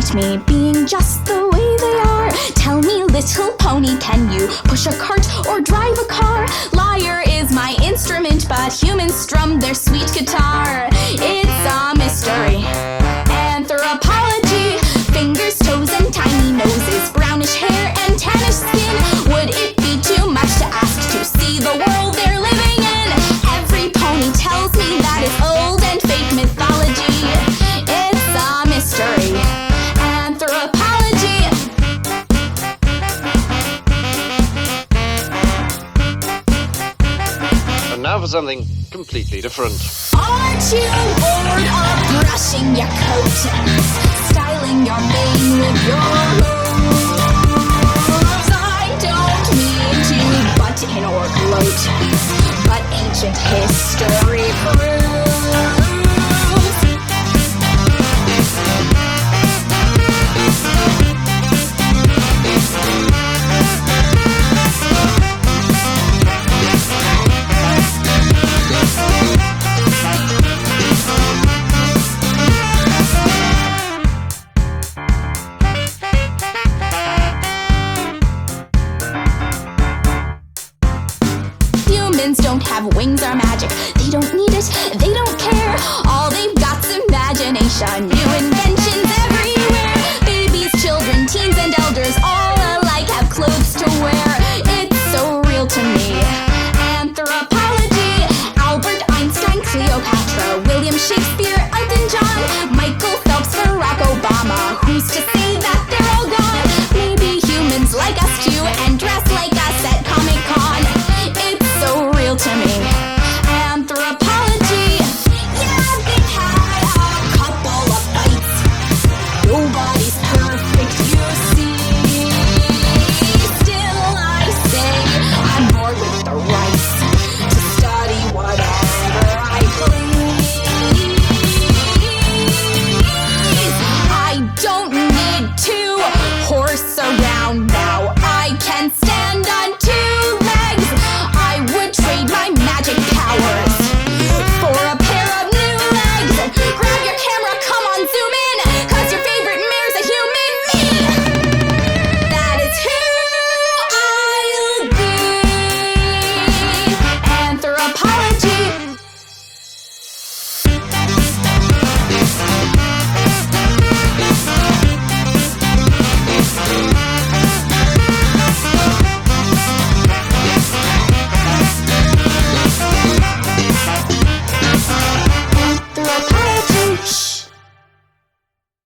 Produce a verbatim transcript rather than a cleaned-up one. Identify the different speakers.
Speaker 1: accept me being just the way they are. Tell me, little pony, can you push a cart or drive a car? Lyre is my instrument, but humans strum their sweet guitar. It's a mystery. Anthropology, fingers, toes, and tiny noses, brownish hair and tannish skin. Would it be too much to ask to see the world they're living in? Every pony tells me that it's old and fake mythology. It's a mystery. Anthropology.
Speaker 2: And now for something completely different.
Speaker 1: Aren't you bored of brushing your coat, styling your mane with your hooves? I don't mean to butt in or gloat, but ancient history proves. Humans don't have wings or magic. They don't need it, they don't care. All they've got's imagination. You and